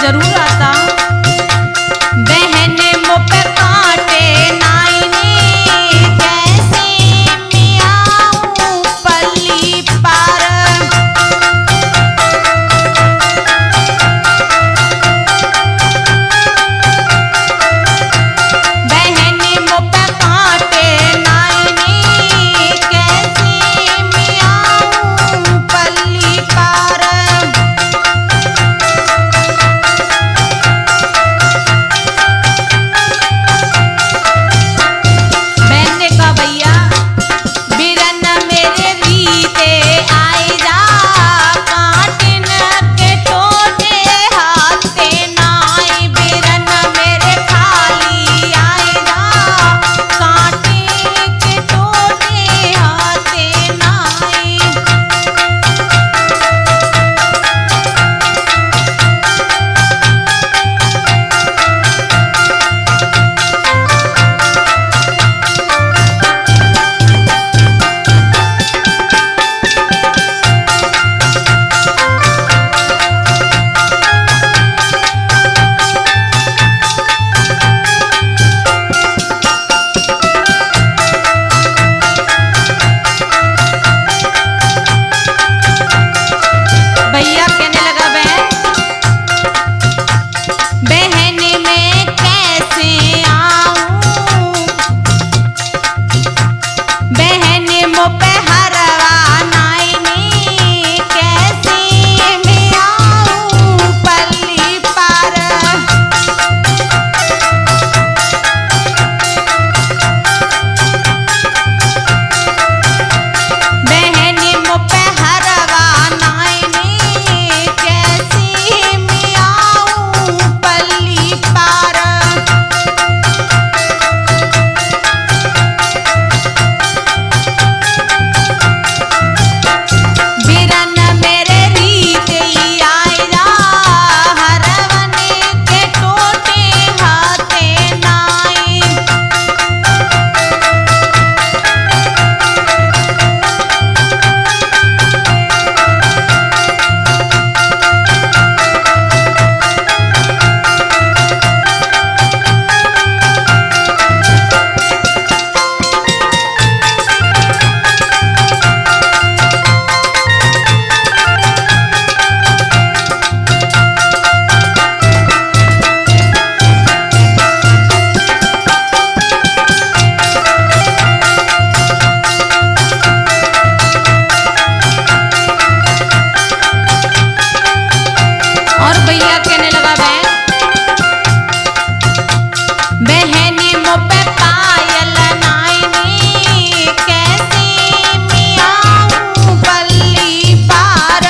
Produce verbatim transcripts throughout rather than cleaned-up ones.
जरूर आता। बहन मुँह पे कांटे नाइनी, कैसे मियाऊं पल्ली पार। बहन मुँह पे कांटे नाइनी, कैसे मियाऊं पल्ली पार। बहन ने कहा भैया बिरन मेरे रीते आई जा, काटिन के टोटे हाथे नाई। बिरन मेरे खाली आई जा, काटिन के टोटे हाथे नाई। भैया कहने लगा बहन बहन मैं कैसे आऊं, बहन मुँह पे हरवा नाइनी, कैसे मैं आऊं पल्ली पार। बहन मुँह पे हरवा नाइनी, कैसे मैं आऊं पल्ली पार। बिरन मेरे रीत ही आई जा, हरवन के टोटे हाथे नाई। और भैया कहने लगा बहन बहन मुँह पे पायल नाइनी, कैसे मियाऊं पल्ली पार।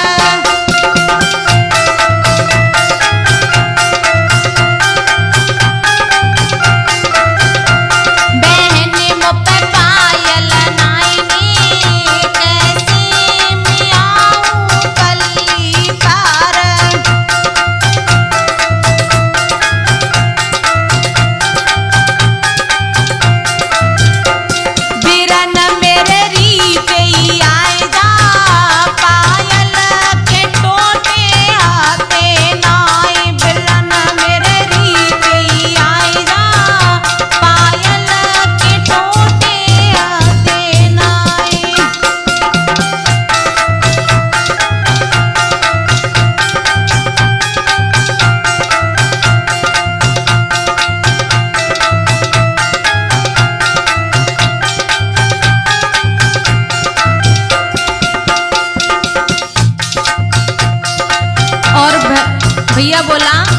बहन मुँह पे पायल नाइनी, कैसे मियाऊं पल्ली पार। बिरन मेरे रीत ही आई जा, पायल के टोटे हाथे नाई। बिरन मेरे रीत ही आई जा, पायल के टोटे हाथे नाई। और भ- भैया बोला